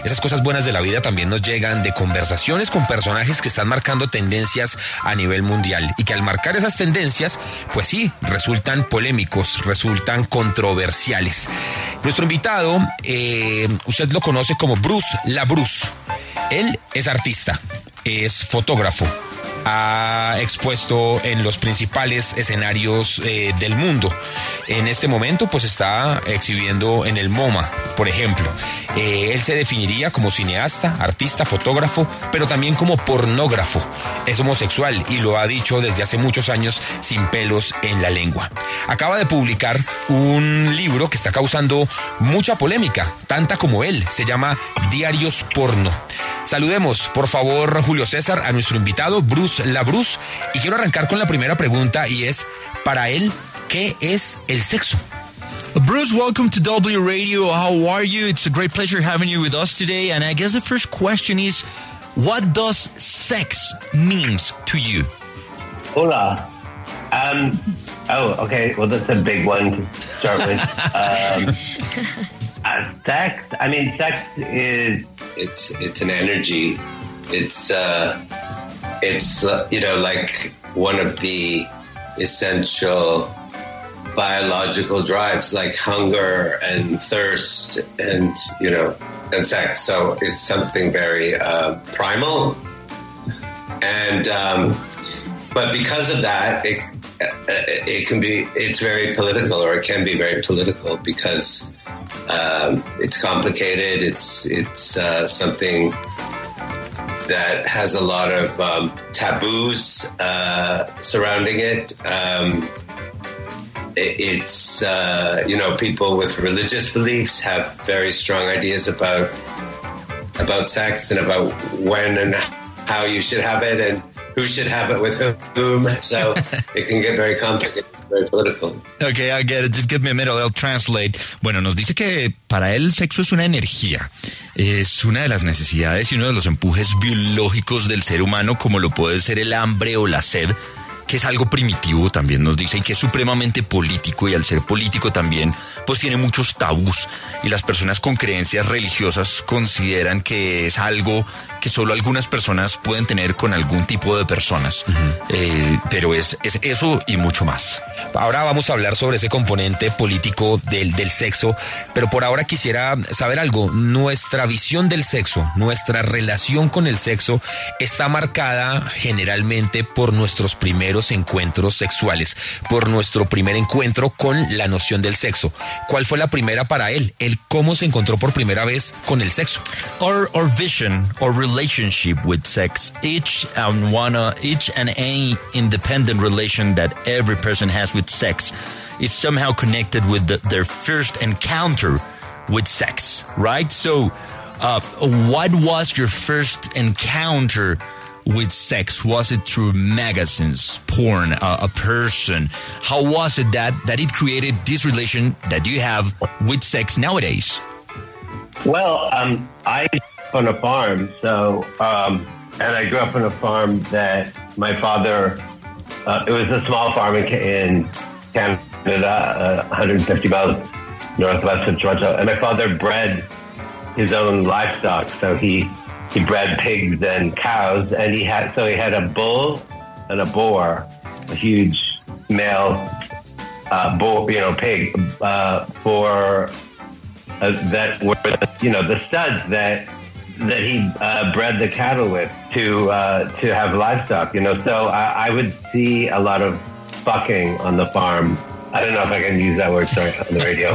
Esas cosas buenas de la vida también nos llegan de conversaciones con personajes que están marcando tendencias a nivel mundial y que al marcar esas tendencias, pues sí, resultan polémicos, resultan controversiales. Nuestro invitado, usted lo conoce como Bruce LaBruce. Él es artista, es fotógrafo. Ha expuesto en los principales escenarios del mundo. En este momento pues está exhibiendo en el MoMA, por ejemplo. Él se definiría como cineasta, artista, fotógrafo, pero también como pornógrafo. Es homosexual y lo ha dicho desde hace muchos años sin pelos en la lengua. Acaba de publicar un libro que está causando mucha polémica, tanta como él. Se llama Diarios Porno. Saludemos, por favor, Julio César, a nuestro invitado, Bruce LaBruce. Y quiero arrancar con la primera pregunta y es, para él, ¿qué es el sexo? Bruce, welcome to W Radio. How are you? It's a great pleasure having you with us today. And I guess the first question is, what does sex means to you? Hola. Okay. Well, that's a big one to start with. Sex. I mean, sex is it's an energy. It's like one of the essential biological drives, like hunger and thirst, and and sex. So it's something very primal, and but because of that, it's very political, or it can be very political because it's complicated. It's something that has a lot of taboos surrounding it. It's people with religious beliefs have very strong ideas about sex and about when and how you should have it and who should have it with whom. So it can get very complicated, very political. Okay, I get it. Just give me a minute, I'll translate. Bueno, nos dice que para él el sexo es una energía. Es una de las necesidades y uno de los empujes biológicos del ser humano, como lo puede ser el hambre o la sed, que es algo primitivo, también nos dice, y que es supremamente político, y al ser político también, pues tiene muchos tabús, y las personas con creencias religiosas consideran que es algo que solo algunas personas pueden tener con algún tipo de personas. Pero es eso y mucho más. Ahora vamos a hablar sobre ese componente político del sexo, pero por ahora quisiera saber algo. Nuestra visión del sexo, nuestra relación con el sexo está marcada generalmente por nuestros primeros encuentros sexuales, por nuestro primer encuentro con la noción del sexo. ¿Cuál fue la primera para él? ¿Él cómo se encontró por primera vez con el sexo? Our vision or relationship with sex, each and any independent relation that every person has with sex is somehow connected with their first encounter with sex, right? So, what was your first encounter with sex? Was it through magazines, porn, a person? How was it that it created this relation that you have with sex nowadays? Well, I grew up on a farm, so and I grew up on a farm that my father. It was a small farm in Canada, 150 miles northwest of Toronto, and my father bred his own livestock. So he bred pigs and cows, and he had a bull and a boar, a huge male pig for that were the studs that he bred the cattle with to have livestock. So I would see a lot of fucking on the farm. I don't know if I can use that word, sorry, on the radio.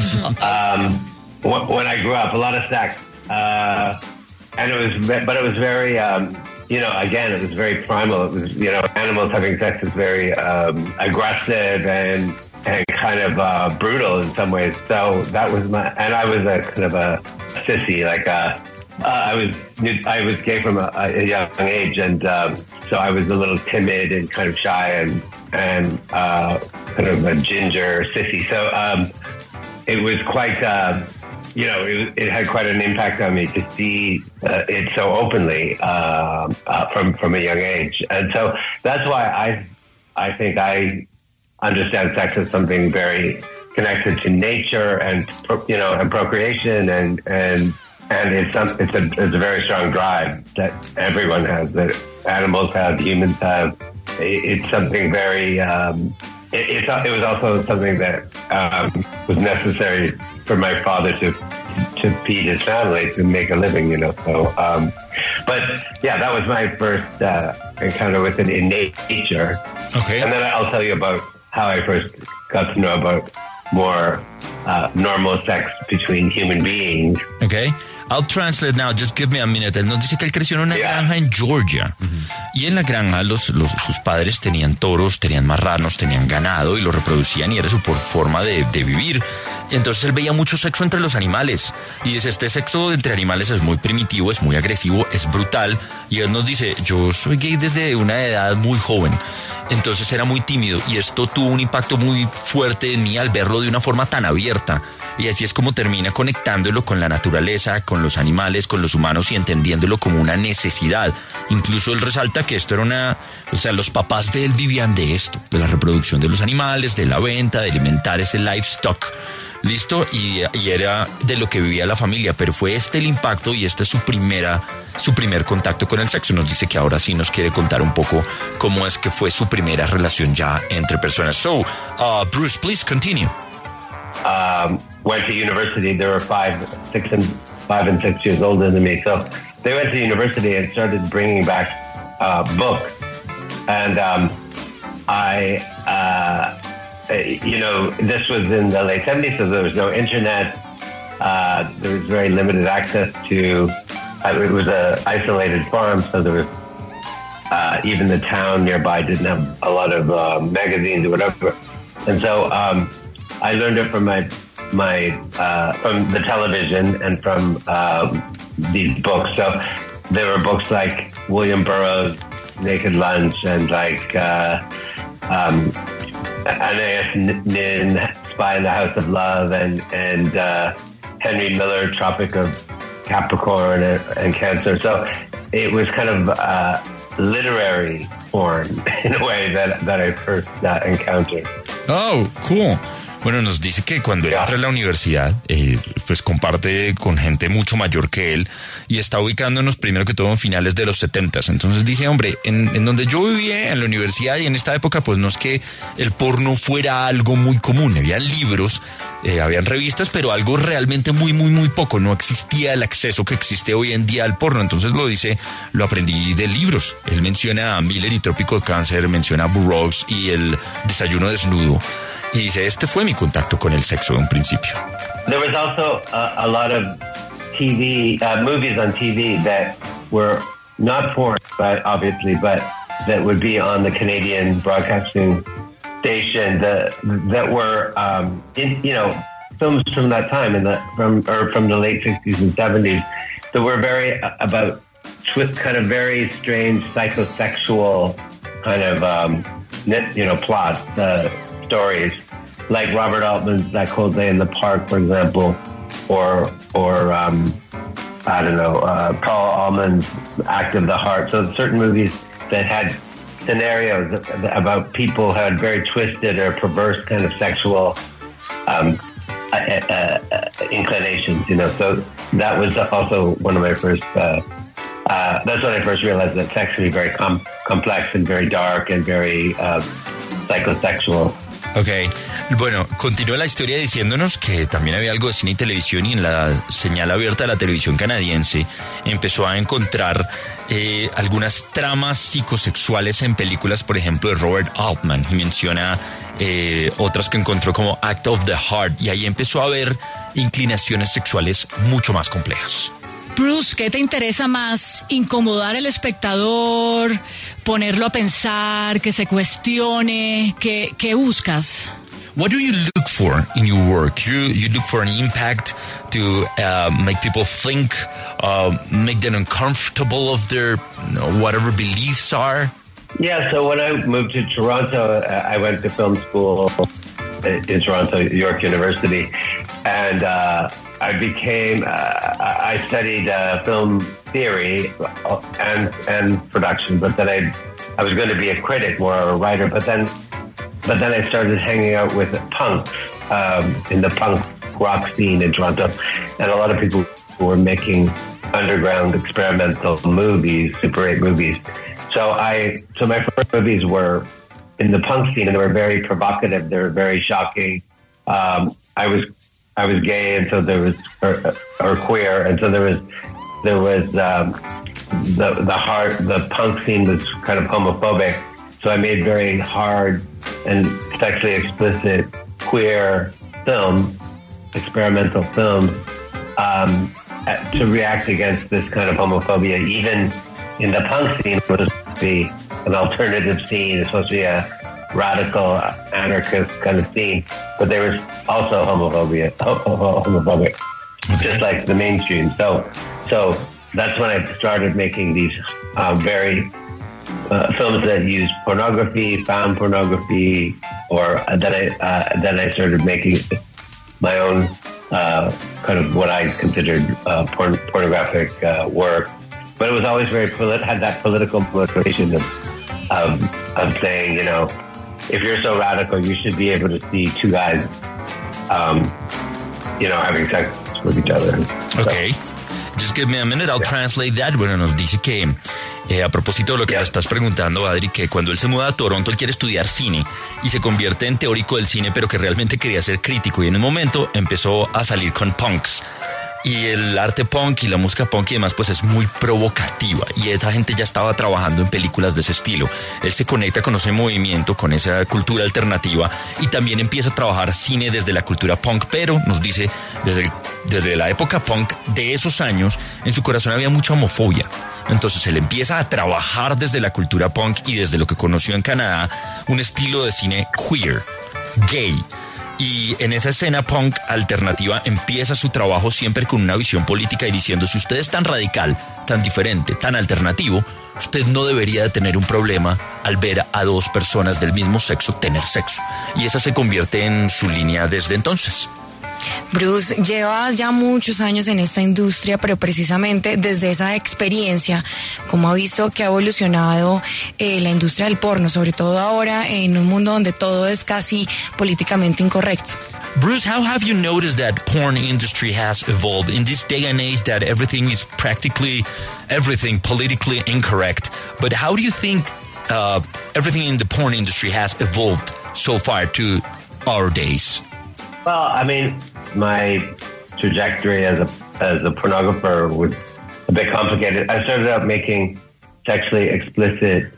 When I grew up, a lot of sex, and it was very, again, it was very primal. It was, animals having sex is very aggressive and kind of brutal in some ways. So that was and I was a kind of a sissy, like I was gay from a young age, and so I was a little timid and kind of shy and kind of a ginger sissy. So it was quite, it had quite an impact on me to see it so openly from a young age, and so that's why I think I understand sex as something very connected to nature and and procreation and and it's a very strong drive that everyone has, that animals have, humans have. It's something very. It was also something that was necessary for my father to feed his family, to make a living, you know. So, but yeah, that was my first encounter with it in nature. Okay. And then I'll tell you about how I first got to know about more normal sex between human beings. Okay. I'll translate now, just give me a minute. Él nos dice que él creció en una granja en Georgia. Y en la granja sus padres tenían toros, tenían marranos, tenían ganado y lo reproducían y era su forma de vivir. Entonces él veía mucho sexo entre los animales. Y dice, este sexo entre animales es muy primitivo, es muy agresivo, es brutal. Y él nos dice, yo soy gay desde una edad muy joven. Entonces era muy tímido y esto tuvo un impacto muy fuerte en mí al verlo de una forma tan abierta. Y así es como termina conectándolo con la naturaleza, con los animales, con los humanos y entendiéndolo como una necesidad. Incluso él resalta que esto era los papás de él vivían de esto, de la reproducción de los animales, de la venta, de alimentar ese livestock. ¿Listo? Y era de lo que vivía la familia, pero fue el impacto y este es su primer contacto con el sexo. Nos dice que ahora sí nos quiere contar un poco cómo es que fue su primera relación ya entre personas. So, Bruce, please continue. Went to university. They were 5 and 6 years older than me. So they went to university and started bringing back books. And this was in the late 70s, so there was no internet. There was very limited access to. It was an isolated farm, so there was even the town nearby didn't have a lot of magazines or whatever. And so I learned it from my from the television and from these books. So there were books like William Burroughs' Naked Lunch and like Anais Nin, Spy in the House of Love, and Henry Miller, Tropic of Capricorn and Cancer. So it was kind of literary porn in a way that I first encountered. Oh, cool. Bueno, nos dice que cuando entra a la universidad, pues comparte con gente mucho mayor que él y está ubicándonos primero que todo en finales de los 70s. Entonces dice, hombre, en donde yo vivía, en la universidad y en esta época, pues no es que el porno fuera algo muy común. Habían libros, habían revistas, pero algo realmente muy, muy, muy poco. No existía el acceso que existe hoy en día al porno. Entonces lo aprendí de libros. Él menciona a Miller y Trópico de Cáncer, menciona a Burroughs y el Desayuno Desnudo. Y dice, este fue mi contacto con el sexo en un principio. There was also a lot of TV, movies on TV that were not porn, obviously, but that would be on the Canadian Broadcasting Station that were, films from that time, from the late 60s and 70s, that were very about kind of very strange psychosexual kind of, plots. Stories like Robert Altman's That Cold Day in the Park, for example, or Paul Allman's Act of the Heart. So certain movies that had scenarios about people who had very twisted or perverse kind of sexual inclinations, So that was also one of my first. That's when I first realized that sex can be very complex and very dark and very psychosexual. Ok, bueno, continúa la historia diciéndonos que también había algo de cine y televisión y en la señal abierta de la televisión canadiense empezó a encontrar algunas tramas psicosexuales en películas, por ejemplo, de Robert Altman, y menciona otras que encontró como Act of the Heart, y ahí empezó a ver inclinaciones sexuales mucho más complejas. Bruce, ¿qué te interesa más? ¿Incomodar al espectador? ¿Ponerlo a pensar? ¿Que se cuestione? ¿Qué buscas? What do you look for in your work? You look for an impact to make people think, make them uncomfortable of their whatever beliefs are? Yeah, so when I moved to Toronto, I went to film school in Toronto, York University, and I studied film theory and production, but then I was going to be a critic, more of a writer, but then I started hanging out with punks in the punk rock scene in Toronto, and a lot of people who were making underground experimental movies, Super 8 movies. So my first movies were in the punk scene, and they were very provocative. They were very shocking. I was gay, and so there was, or queer, and so there was the punk scene was kind of homophobic. So I made very hard and sexually explicit queer films, experimental films, to react against this kind of homophobia. Even in the punk scene, it was supposed to be an alternative scene. It's supposed to be a radical anarchist kind of scene, but there was also homophobic, just like the mainstream. So that's when I started making these very films that use pornography, found pornography, or then I started making my own kind of what I considered pornographic work. But it was always had that political motivation of saying, you know, if you're so radical, you should be able to see two guys, having sex with each other. Okay. Just give me a minute, I'll translate that. Bueno, nos dice que a propósito de lo que le estás preguntando, Adri, que cuando él se muda a Toronto, él quiere estudiar cine y se convierte en teórico del cine, pero que realmente quería ser crítico, y en un momento empezó a salir con punks. Y el arte punk y la música punk y demás pues es muy provocativa, y esa gente ya estaba trabajando en películas de ese estilo. Él se conecta con ese movimiento, con esa cultura alternativa, y también empieza a trabajar cine desde la cultura punk, pero nos dice desde la época punk de esos años en su corazón había mucha homofobia. Entonces él empieza a trabajar desde la cultura punk y desde lo que conoció en Canadá un estilo de cine queer, gay. Y en esa escena punk alternativa empieza su trabajo siempre con una visión política y diciendo: si usted es tan radical, tan diferente, tan alternativo, usted no debería de tener un problema al ver a dos personas del mismo sexo tener sexo. Y esa se convierte en su línea desde entonces. Bruce, llevas ya muchos años en esta industria, pero precisamente desde esa experiencia, ¿cómo ha visto que ha evolucionado la industria del porno, sobre todo ahora en un mundo donde todo es casi políticamente incorrecto? Bruce, how have you noticed that porn industry has evolved in this day and age that everything is practically everything politically incorrect? But how do you think everything in the porn industry has evolved so far to our days? Well, I mean, my trajectory as a pornographer was a bit complicated. I started out making sexually explicit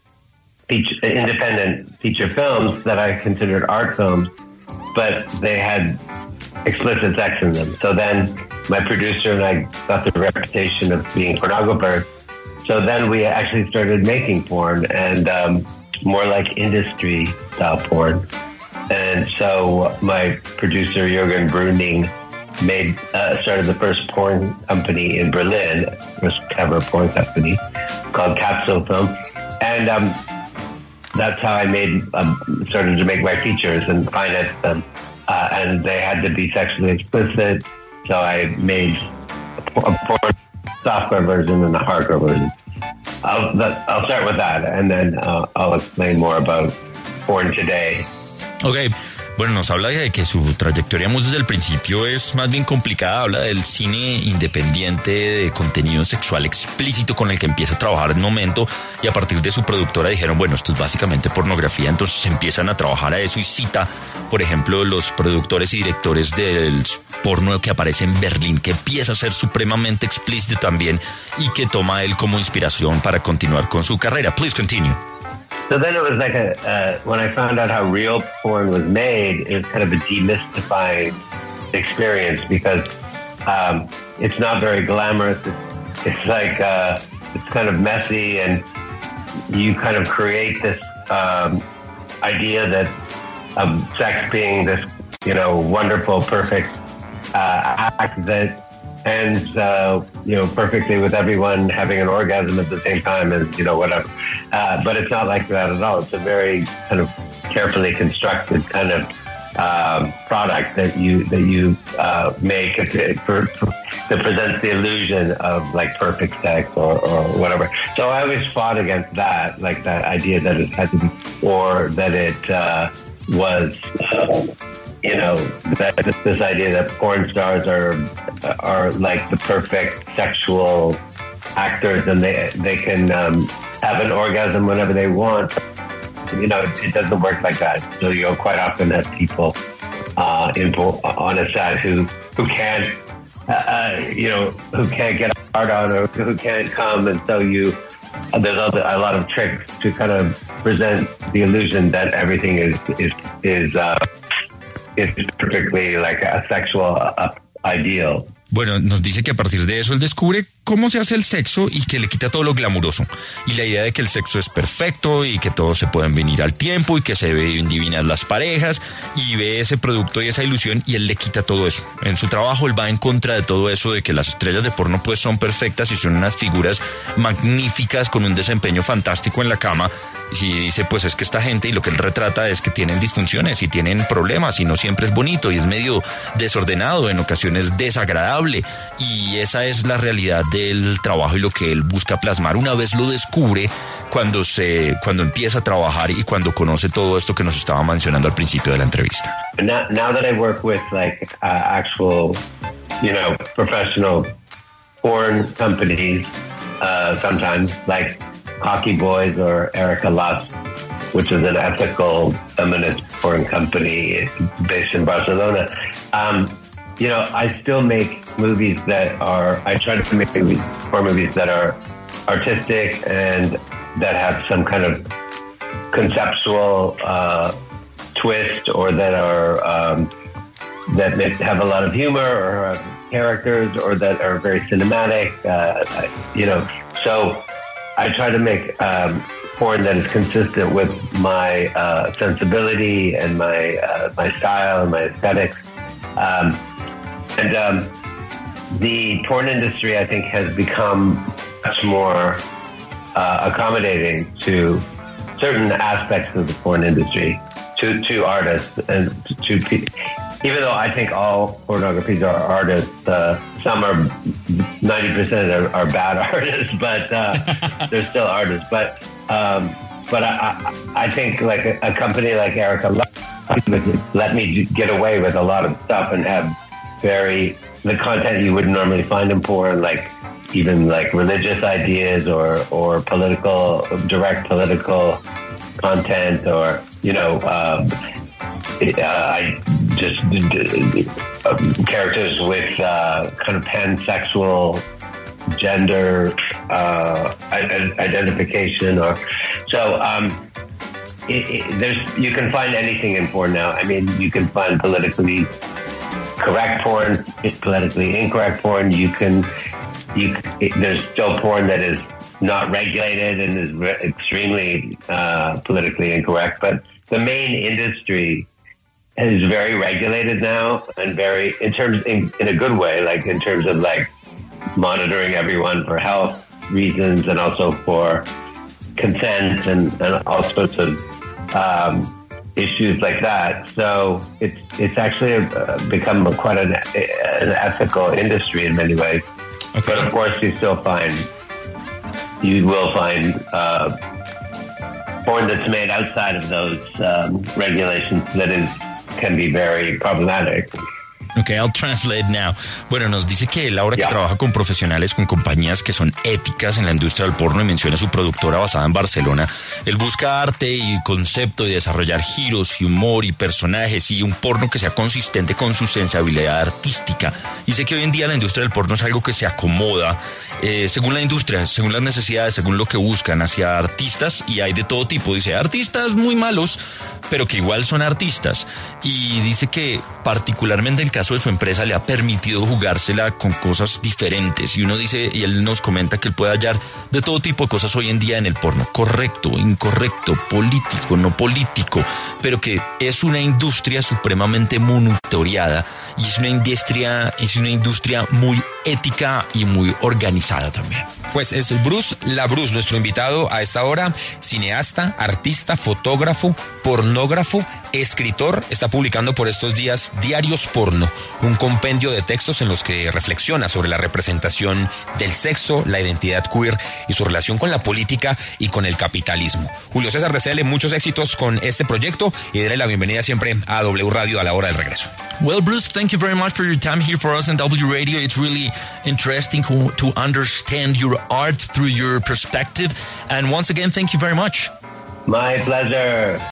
independent feature films that I considered art films, but they had explicit sex in them. So then my producer and I got the reputation of being pornographers. So then we actually started making porn, and more like industry-style porn. And so my producer, Jürgen Brüning, started the first porn company in Berlin, first ever porn company, called Capsule Film. And that's how I started to make my features and finance them. And they had to be sexually explicit, so I made a porn software version and a hardware version. I'll start with that, and then I'll explain more about porn today. Ok, bueno, nos habla de que su trayectoria desde el principio es más bien complicada. Habla del cine independiente de contenido sexual explícito con el que empieza a trabajar en un momento, y a partir de su productora dijeron, bueno, esto es básicamente pornografía, entonces empiezan a trabajar a eso, y cita, por ejemplo, los productores y directores del porno que aparece en Berlín, que empieza a ser supremamente explícito también y que toma él como inspiración para continuar con su carrera. Please continue. So then it was like when I found out how real porn was made, it was kind of a demystifying experience, because it's not very glamorous. It's like, it's kind of messy, and you kind of create this idea that sex being this, wonderful, perfect act that ends, perfectly with everyone having an orgasm at the same time, and whatever. But it's not like that at all. It's a very kind of carefully constructed kind of product that you make that presents the illusion of like perfect sex or whatever. So I always fought against that, like that idea that it had to be, or that it was you know, this idea that porn stars are like the perfect sexual actors, and they can have an orgasm whenever they want. You know, it doesn't work like that. So you'll quite often have people on a set who can't, who can't get hard on, or who can't come, and so there's a lot of tricks to kind of present the illusion that everything is perfectly like a sexual ideal. Bueno, nos dice que a partir de eso él descubre cómo se hace el sexo y que le quita todo lo glamuroso. Y la idea de que el sexo es perfecto y que todos se pueden venir al tiempo y que se ven divinas las parejas, y ve ese producto y esa ilusión y él le quita todo eso. En su trabajo él va en contra de todo eso, de que las estrellas de porno pues son perfectas y son unas figuras magníficas con un desempeño fantástico en la cama. Y dice, pues es que esta gente, y lo que él retrata es que tienen disfunciones y tienen problemas y no siempre es bonito y es medio desordenado, en ocasiones desagradable, y esa es la realidad del trabajo y lo que él busca plasmar. Una vez lo descubre cuando empieza a trabajar y cuando conoce todo esto que nos estaba mencionando al principio de la entrevista. Now that I work with like actual, professional porn companies, sometimes like Hockey Boys or Erica Lust, which is an ethical feminist porn company based in Barcelona. I still make movies I try to make porn movies that are artistic and that have some kind of conceptual twist, or that are that have a lot of humor, or have characters, or that are very cinematic. So I try to make porn that is consistent with my sensibility and my style and my aesthetics. The porn industry, I think, has become much more accommodating to certain aspects of the porn industry, to artists, and to even though I think all pornographers are artists, some are 90% are bad artists, but they're still artists. But I think like a company like Erica let me get away with a lot of stuff and have the content you wouldn't normally find in porn, like even like religious ideas or direct political content, or I just characters with kind of pansexual gender identification, or so. You can find anything in porn now. I mean, you can find politically correct porn, politically incorrect porn. There's still porn that is not regulated and is extremely politically incorrect, but the main industry is very regulated now, and in a good way, like in terms of like monitoring everyone for health reasons, and also for consent and all sorts of issues like that. So it's actually become quite an ethical industry in many ways. Okay. But of course, you will find porn that's made outside of those regulations that can be very problematic. Okay, I'll translate now. Bueno, nos dice que él ahora que trabaja con profesionales, con compañías que son éticas en la industria del porno, y menciona su productora basada en Barcelona, él busca arte y concepto y desarrollar giros y humor y personajes y un porno que sea consistente con su sensibilidad artística. Dice que hoy en día la industria del porno es algo que se acomoda según la industria, según las necesidades, según lo que buscan, hacia artistas, y hay de todo tipo. Dice, artistas muy malos, pero que igual son artistas. Y dice que particularmente en el caso de su empresa le ha permitido jugársela con cosas diferentes. Y uno dice, y él nos comenta que él puede hallar de todo tipo de cosas hoy en día en el porno. Correcto, incorrecto, político, no político, pero que es una industria supremamente monitoreada, y es una industria muy ética y muy organizada también. Pues es Bruce LaBruce, nuestro invitado a esta hora, cineasta, artista, fotógrafo, pornógrafo, escritor, está publicando por estos días Diarios Porno, un compendio de textos en los que reflexiona sobre la representación del sexo, la identidad queer y su relación con la política y con el capitalismo. Julio César, deséale muchos éxitos con este proyecto y darle la bienvenida siempre a W Radio a la hora del regreso. Well, Bruce, thank you very much for your time here for us in W Radio. It's really interesting to understand your art through your perspective. And once again, thank you very much. My pleasure.